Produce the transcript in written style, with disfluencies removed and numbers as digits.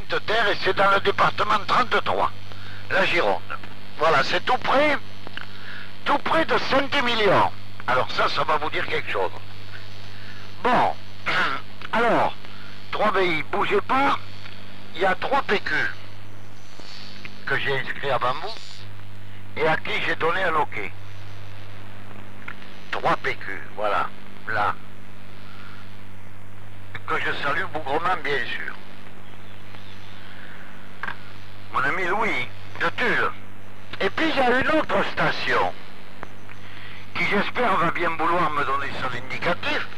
Sainte-Terre et c'est dans le département 33, la Gironde. Voilà, c'est tout près de Saint-Émilion. Alors ça va vous dire quelque chose. Bon, alors, 3BI, bougez pas, il y a 3 PQ que j'ai inscrits avant vous et à qui j'ai donné un OK. 3 PQ, voilà, là. Que je salue bougrement, bien sûr. Mon ami Louis, de Tulle. Et puis il y a une autre station qui j'espère va bien vouloir me donner son indicatif.